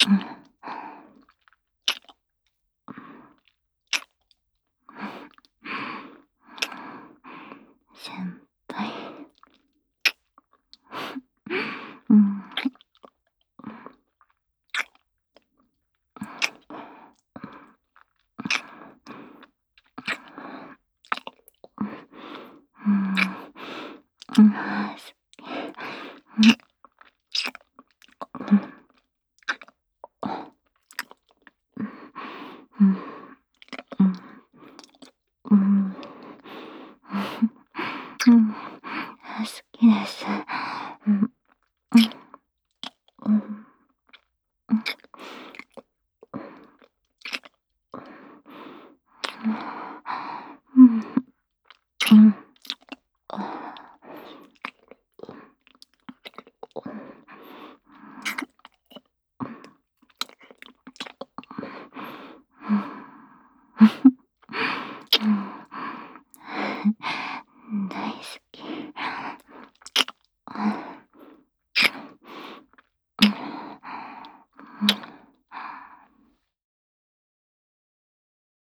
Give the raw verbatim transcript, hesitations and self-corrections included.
うん。先輩。うん。うん。うん、ああ、すうん。うん。うん。うん。うん。うん。あ、好きです。うん。うん。うん。うん。うん。うん。